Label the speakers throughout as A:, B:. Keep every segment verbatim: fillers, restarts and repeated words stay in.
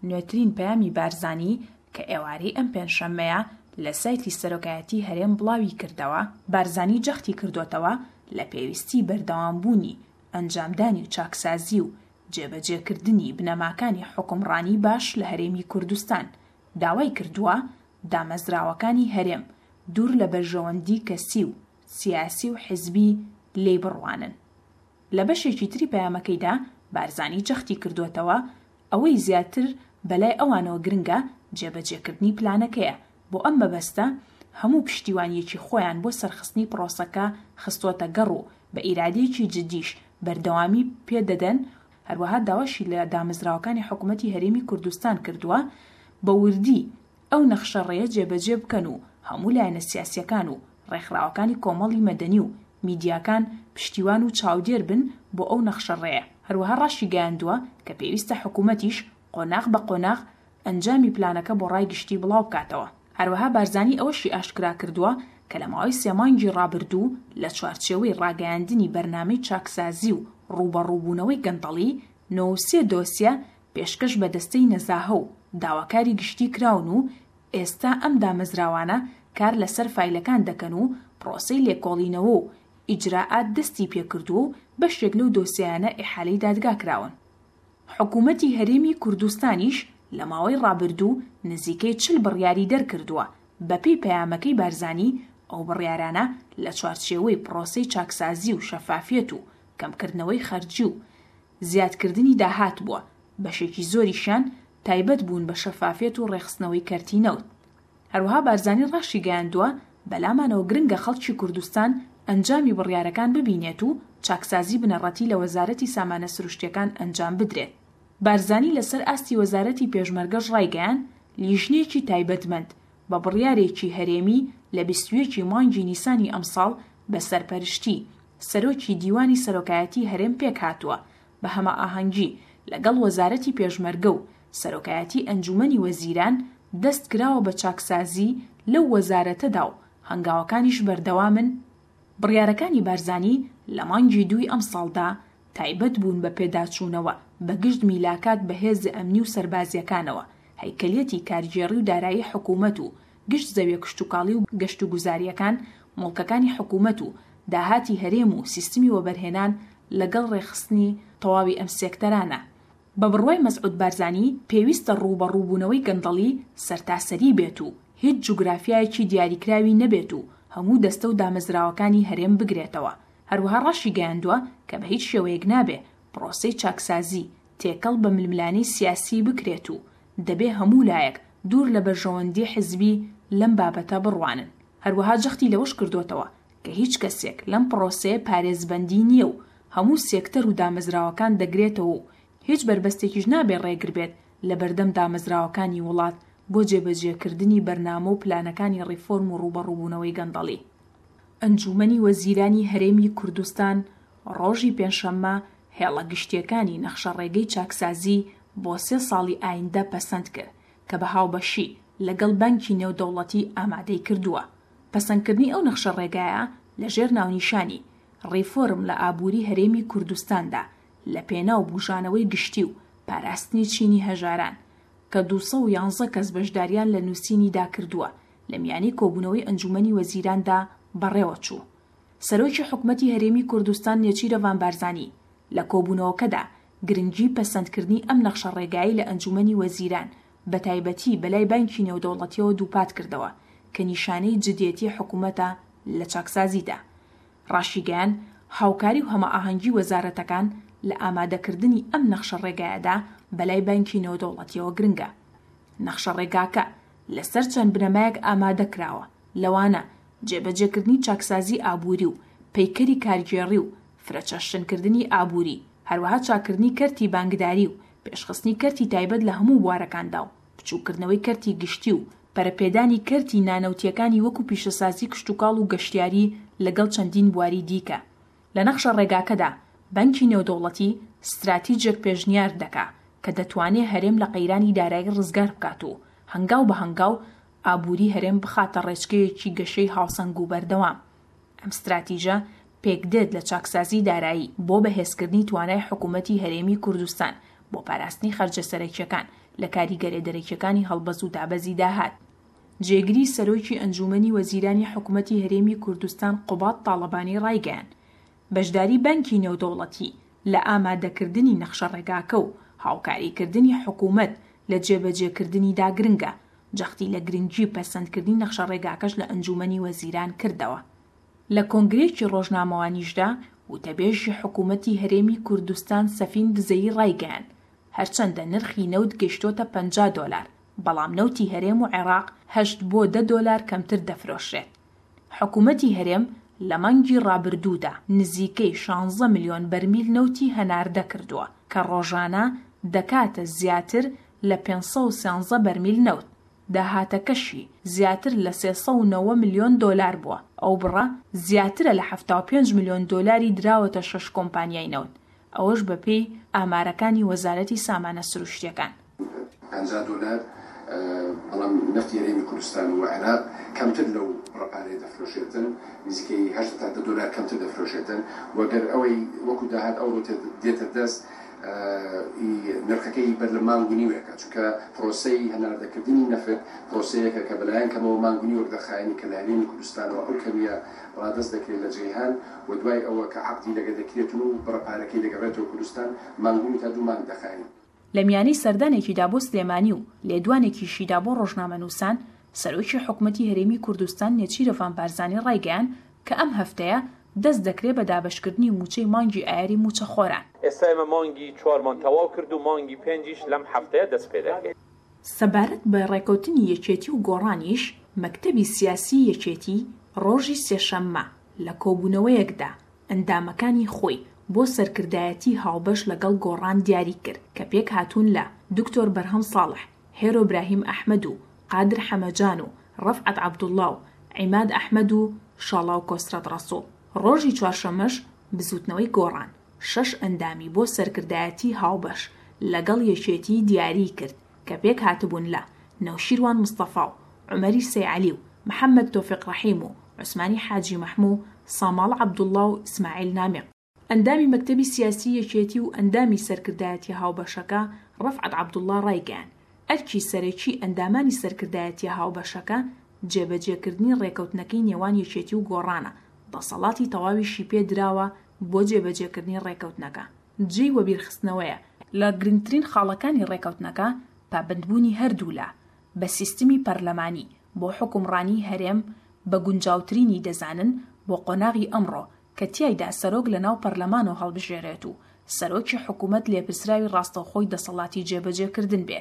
A: نوێترین پەیامی بارزانی کە ئێوارەی ئەم پێنجشەممەیە لە سایتی سەرۆکایەتی هەرێم بڵاوی کردەوە، بارزانی جەختی کردوتەوە لە پێویستی بەردەوامبوونی ئەنجامدانی و چاکسازی و جێبەجێکردنی بنەماکانی حوکمڕانی باش لە هەرێمی کوردستان. داوای کردووە دامەزراوەکانی هەرێم دوور لە بەرژەوەندی کەسی و سیاسی و حیزبی لێی بڕوانن. لە بەشێکی تری پەیامەکەیدا بارزانی جەختی کردوتەوە ئەوەی زیاتر بەلای ئەوانەوە گرنگە جێبەجێکردنی پلانەکەیە بۆ ئەم مەبەستە هەموو پشتیوانیەکی خۆیان بۆ سەرخستنی پرۆسەکە خستۆتە گەڕ و بە ئیرادەیەکی جدیش بەردەوامی پێدەدەن. هەروەها داواشی لە دامەزراوەکانی حکوومەتی هەرێمی کوردستان کردووە بە وردی ئەو نەخشەڕێیە جێبەجێ بکەن و هەموو لایەنە سیاسیەکان و ڕێکخراوەکانی کۆمەڵی مەدەنی و میدیاکان پشتیوان و چاودێر بن بۆ ئەو نەخشەڕێیە. هەروەها ڕاشی گەیاندووە کە پێویستە حکوومەتیش قۆناغ بە قۆناغ ئەنجامی پلانەکە بۆ ڕای گشتی بڵاو بکاتەوە. هەروەها بارزانی ئەوەشی ئاشکرا کردووە کە لە ماوەی سێ مانگی ڕابردوو لە چوارچێوەی ڕاگەیاندنی بەرنامەی چاکسازی و ڕوبەڕووبوونەوەی گەندەڵی نۆ سێ دۆسیە پێشکەش بە دەستەی نەزاهە و داواکاری گشتی کراون و ئێستا ئەم دامەزراوانە کار لەسەر فایلەکان دەکەن و پرۆسەی لێکۆڵینەوە و ئیجراعات دەستی پێکردووە و بەشێک لەو دۆسیانە ئیحالەی دادگا کراون. حکوومەتی هەرێمی کوردستانیش لە ماوەی ڕابردوو نزیکەی چل بڕیاری دەرکردووە. بەپێی پەیامەکەی بارزانی ئەو بڕیارانە لە چوارچێوەی پرۆسەی چاکسازی و شەفافیەت و کەمکردنەوەی خەرجی و زیادکردنی داهات بووە. بەشێکی زۆریشیان تایبەت بوون بە شەفافیەت و ڕێخستنەوەی کەرتینەوت. هەروەها بارزانی ڕاشی گەیاندووە بەلامانەوە گرنگە خەڵکی کوردستان ئەنجامی بڕیارەکان ببینێت و چاکسازی بنەڕەتی لە وەزارەتی سامانە سروشتیەکان ئەنجام بدرێت. بارزانی لەسەر ئاستی وەزارەتی پێشمەرگەش ڕایگەیان لیژنێکی تایبەتمەند بە بڕیارێکی هەرێمی لە بیست و یەکی مانگی نیسانی ئەمساڵ بە سەرپەرشتی سەرۆکی دیوانی سەرۆکایەتی هەرێم پێک هاتووە بە هەماهەنگی لەگەڵ وەزارەتی پێشمەرگە و سەرۆکایەتی ئەنجومەنی وەزیران دەست کراوە بە چاکسازی لەو وەزارەتەدا و هەنگاوەکانیش بەردەوامن. بڕیارەکانی بارزانی لە مانگی دووی ئەم ساڵدا تایبەت بوون بە پێداچوونەوە بە گشت میلاکات بەهێز ئەمنی و سەربازیەکانەوە، هەیکەلێتی کارگێڕی و دارایی حکوومەت و گشت زەویە کشتوکاڵی و گەشت و گوزاریەکان مڵکەکانی حکوومەت و داهاتی هەرێم و سیستمی وەبەرهێنان لەگەڵ ڕێخستنی تەواوی ئەم سێکتەرانە. بە بڕوای مەسعود بارزانی پێویستە ڕوبەڕووبوونەوەی گەندەڵی سەرتاسەری بێت و هیچ جوگرافیایەکی دیاریکراوی نەبێت و هەموو دەستە و دامەزراوەکانی هەرێم بگرێتەوە. هەروەها ڕاشی گەیاندووە کە بە هیچ شێوەیەک نابێ پرۆسەی چاکسازی تێکەڵ بە ململانەی سیاسی بکرێت و دەبێ هەموو لایەک دوور لە بەرژەوەندی حیزبی لەم بابەتە بڕوانن. هەروەها جەختی لەوەش کردوتەوە کە هیچ کەسێک لەم پرۆسەیە پارێزبەندی نییە و هەموو سێکتەر و دامەزراوەکان دەگرێتەوە و هیچ بربەستێکیش نابێ ڕێگر بێت لە بەردەم دامەزراوەکانی وڵات بۆ جێبەجێکردنی بەرنامە و پلانەکانی ڕیفۆرم و ڕوبەڕووبوونەوەی گەندەڵی. ئەنجومەنی وەزیرانی هەرێمی کوردستان ڕۆژی پێنجشەممە هێڵە گشتیەکانی نەخشەڕێگەی چاکسازی بۆ سێ ساڵی ئایندە پەسەند کرد کە بە هاوبەشی لەگەڵ بانکی نێودەوڵەتی ئامادەی کردووە. پەسەندکردنی ئەو نەخشەڕێگایە لەژێر ناونیشانی ڕیفۆرم لە ئابووری هەرێمی کوردستاندا لە پێناو بوژانەوەی گشتی و پاراستنی چینی هەژاران کە دووسە و یانزە کەس بەشداریان لە نووسینیدا کردووە لە میانی کۆبوونەوەی ئەنجومەنی وەزیراندا بەڕێوە چوو. سەرۆکی حکوومەتی هەرێمی کوردستان نێچیرەڤان بارزانی لە کۆبوونەوەکەدا گرنگی پەسەندکردنی ئەم نەخشەڕێگایی لە ئەنجومەنی وەزیران بە تایبەتی بەلای بانکی نێودەوڵەتیەوە دووپات کردەوە کە نیشانەی جدیەتی حکوومەتە لە چاکسازیدا. ڕاشیگەیان هاوکاری و هەماهەنگی وەزارەتەکان لە ئامادەکردنی ئەم نەخشەڕێگایەدا بەلای بانکی نێودەوڵەتیەوە گرنگە. نەخشەڕێگاکە لەسەر چەند بنەمایەک ئامادە کراوە، لەوانە جێبەجێکردنی چاکسازی ئابووری و پەیکەری کارگێڕی و فرەچەشتنکردنی ئابووری، هەروەها چاکردنی کەرتی بانگداری و پێشخستنی کەرتی تایبەت لە هەموو بوارەکاندا و بچووکردنەوەی کەرتی گشتی و پەرەپێدانی کەرتی نانەوتیەکانی وەکو پیشەسازی کشتوکاڵ و گەشتیاری لەگەڵ چەندین بواری دیکە. لە نەخشە ڕێگاکەدا بانکی نێودەوڵەتی استراتیجێک پێشنیار دەکا کە دەتوانێت هەرێم لە قەیرانی دارایی ڕزگار بکات و هەنگاو بە هەنگاو ئابووری هەرێم بخاتە ڕێچکەیەکی گەشەی هاوسەنگ و بەردەوام. ئەم استراتیژە پێکدێت لە چاکسازی دارایی بۆ بەهێزکردنی توانای حکوومەتی هەرێمی کوردستان بۆ پاراستنی خەرجە سەرەکیەکان لە کاریگەرێ دەرەکیەکانی هەڵبەز و دابەزی داهات. جێگری سەرۆکی ئەنجومەنی وەزیرانی حکوومەتی هەرێمی کوردستان قوبات تاڵەبانی ڕایگەیان بەشداری بانکی نێودەوڵەتی لە ئامادەکردنی نەخشە ڕێگاکە و هاوکاریکردنی حکوومەت لە جێبەجێکردنی داگرنگە، جەختی لە گرنگی پەسەندکردنی نەخشە ڕێگاکەش لە ئەنجومەنی وەزیران کردەوە. لە کۆنگرێکی ڕۆژنامەوانیشدا وتەبێژی حکوومەتی هەرێمی کوردستان سەفین دزەیی ڕایگەیان هەرچەندە نرخی نەوت گەیشتۆتە پەنجا دۆلار، بەڵام نەوتی هەرێم و عێراق هەشت بۆ دە دۆلار کەمتر دەفرۆشرێت. حکوومەتی هەرێم لە مانگی ڕابردوودا نزیکەی شانزە ملیۆن بەرمیل نەوتی هەناردە کردووە کە ڕۆژانە دەکاتە زیاتر لە پێنج سەد و سیانزە بەرمیل نەوت. داهاتەکەشی زیاتر لە سێسەد و نەوە ملیۆن دۆلار بووە. ئەو بڕە زیاترە لە هەفتاد و پێنج ملیۆن دۆلاری دراوەتە شەش کۆمپانیای نەوت، ئەوەش بەپێی ئامارەکانی وەزارەتی سامانە سروشتیەکان.
B: پەنجا دۆلار بەڵام نەفتی هەرێمی کوردستان و عێراق کەمتر لەو ڕەپارەیە دەفرۆشێتن، نزیکەی هەشت تا دە دۆلار کەمتر دەفرۆشێتن. وەگەر ئەوەی وەکو داهات ئەوڕۆ دێتە دەست نرخەکەی بەر لە مانگونی وێکە، چونکە پرۆسەی هەناردەکردنی نەفت پرۆسەیەکە کە بەلایەن کەمەوە مانگونی وەک دەخایەنی کە لە هەرێمی کوردستانەوە ئەو کەمیە ڕادەست دەکرێت لە جیهان، و دوای ئەوە کە عەقدی لەگە دەکرێتن و بڕەپارەکەی دەگەڕێتەوە کوردستان مانگونی تا دوو مانگ دەخایەنی.
A: لە میانەی سەردانێکیدا بۆ سلێمانی و لێدوانێکیشیدا بۆ ڕۆژنامەنووسان سەرۆکی حکوومەتی هەرێمی کوردستان نێچیرۆڤان بارزانی ڕایگەیان کە ئەم هەفتەیە دەست دەکرێت بە دابەشکردنی موچەی مانگی ئایاری موچە خۆران.
C: ئێستا ئێمە مانگی چوارمان تەواو کرد و مانگی پێنجیش لەم هەفتەیە دەست پێ دەکەین.
A: سەبارەت بە ڕێکەوتنی یەکێتی و گۆڕانیش مەکتەبی سیاسی یەکێتی ڕۆژی سێشەممە لە کۆبوونەوەیەکدا ئەندامەکانی خۆی بۆ سەرکردایەتی هاوبەش لەگەڵ گۆڕان دیاری کرد کە پێک هاتوون لە دکتۆر بەرهەم ساڵح، هێرۆ براهیم ئەحمەد و قادر حەمەجان و ڕەفعەت عەبدوڵڵا و عیماد ئەحمەد و شاڵا و کۆسرەت ڕەسوڵ. ڕۆژی چوارشەمەش بزوتنەوەی گۆڕان شەش ئەندامی بۆ سەرکردایەتی هاوبەش لەگەڵ یەکێتی دیاری کرد کە پێک هاتبوون لە نەوشیروان مستەفا و عومەری سەیعەلی و محەممەد تۆفیق ڕەحیم و عوسمانی حاجی مەحموو، ساماڵ عەبدوڵڵا و ئیسماعیل نامێق. ئەندامی مەکتەبی سیاسی یەکێتی و ئەندامی سەرکردایەتی هاوبەشەکە ڕەفعەت عەبدوڵڵا ڕایگەیان ئەرکی سەرەکی ئەندامانی سەرکردایەتی هاوبەشەکە جێبەجێکردنی ڕێکەوتنەکەی نێوان یەکێتی و گۆڕانە، دەسەڵاتی تەواویشی پێ دراوە بۆ جێبەجێکردنی ڕێکەوتنەکە. جێی وەبیرخستنەوەیە لە گرنگترین خاڵەکانی ڕێکەوتنەکە پابندبوونی هەردوو لە بە سیستمی پەرلەمانی بۆ حکومڕانی هەرێم بە گونجاوترینی دەزانن بۆ قۆناغی ئەمڕۆ کە تیایدا سەرۆک لە ناو پەرلەمانەوە هەڵبژێرێت و سەرۆکی حکوومەت لێپرسراوی ڕاستەوخۆی دەسەڵاتی جێبەجێکردن بێ.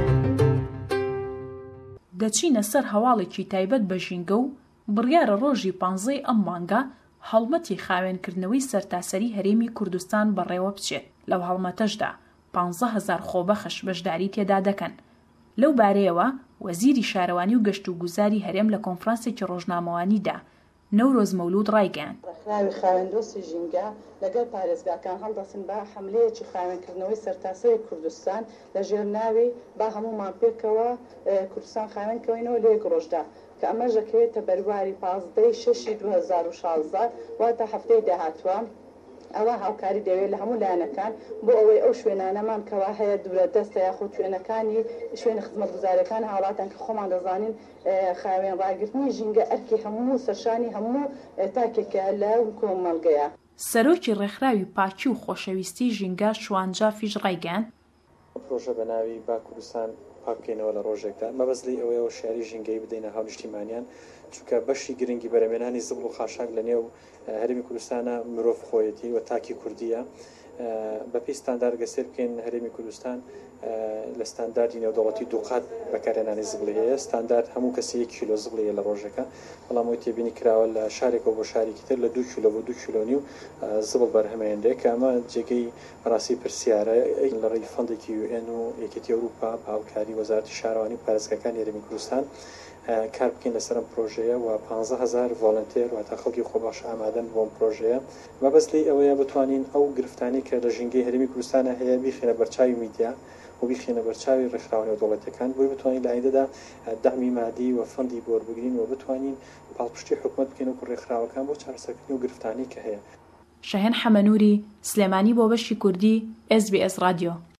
A: دەچینە سەر هەواڵێکی تایبەت بە ژینگە و بڕیارە ڕۆژی پانزەی ئەم مانگە هەڵمەتی خاوێنکردنەوەی سەرتاسەری هەرێمی کوردستان بەڕێوە بچێت. لەو هەڵمەتەشدا پانزە هەزار خۆبەخش بەشداری تێدا دەکەن. لەو بارەیەوە وەزیری شارەوانی و گەشت و گوزاری هەرێم لە کۆنفرانسێکی ڕۆژنامەوانیدا نەورۆز مەولود ڕایگەیاند.
D: ڕێکخراوی خاوێندۆسی ژینگە لەگەڵ پارێزگاکان هەڵدەسن بە حملەیەکی خاوێنکردنەوەی سەرتاسەری کوردستان لە ژێرناوی با هەموومان پێکەوە کوردستان خاوێنکەوەینەوە لە یەک ڕۆژدا کە ئەمەش دەکەوێتە بەرواری پازدەی شەشی دوو هەزار و شازدە واتە هەفتەی داهاتوە. ئەوە هاوکاری دەوێت لە هەموو لایەنەکان بۆ ئەوەی ئەو شوێنانەمان کەوا هەیە دوورە دەستە یاخود شوێنەکانی شوێنە خزمەتگوزارەکان هاوڵاتیان کە خۆمان دەزانین خاوێن ڕاگرتنی ژینگە ئەرکی هەموو سەرشانی هەموو تاکێکە لە کۆمەڵگەیە.
A: سەرۆکی ڕێکخراوی پاکی و خۆشەویستی ژینگە شوانجا فیش ڕایگەیاند
E: پرۆژە بە ناوی با کوردستان پاکەینەوە لە ڕۆژێکدا مەبەستی ئەوەیەوە شاری ژینگەی بدەینە هاونیشتیمانیان، چونکە بەشی گرنگی بەرەمێنانی زبڵ و خاشاک لە نێو هەرێمی کوردستانە مرۆڤ خۆیەتی و تاکی کوردیە. بەپی ستاندار گەسێر بکەین هەرێمی کوردستان لە ستانداردی نێودەوڵەتی دووقات بەکارهێنانی زبڵی هەیە. ستاندارد هەموو کەسی یەک کیلۆ زبڵیە لە ڕۆژەکە، بەڵام ئەوی تێبینی کراوە لە شارێکەوە بۆ شارێکی تر لە دوو کیلۆ بۆ دوو کیلۆنی و زبڵ بەرهەمێنرێت کە ئەمە جێگەی ڕاستی پرسیارە لە ڕێی فەندێکی یو ئێن و یەکێتی ئەوروپا باوکاری وەزارەتی شارەوانی و پارێزگاکانی هەرێمی کوردستان کار بکەین لەسەر ئەم پرۆژەیە و پانزە هەزار ڤۆڵنتێر واتە خەڵکی خۆبەخش ئامادەن بۆم پرۆژەیە. مەبەست لێی ئەوەیە بتوانین ئەو گرفتانی کە لە ژینگەی هەرێمی کوردستانە هەیە بیخێنە بەرچاوی میدیا و بیخێنە بەرچاوی ڕێکخراوە نێودەوڵەتیەکان بۆی بتوانین لە ئایندەدا دامی مادی و فەندی بۆ وەربگرین و بتوانین پاڵپشتی حکوومەت بکەین و ڕێکخراوەکان بۆ چارەسەرکردنی و گرفتانی کە هەیە.
A: شاهێن حەمەنووری، سلێمانی بۆ بەشی کوردی، ئێس بی ئێس رادیۆ.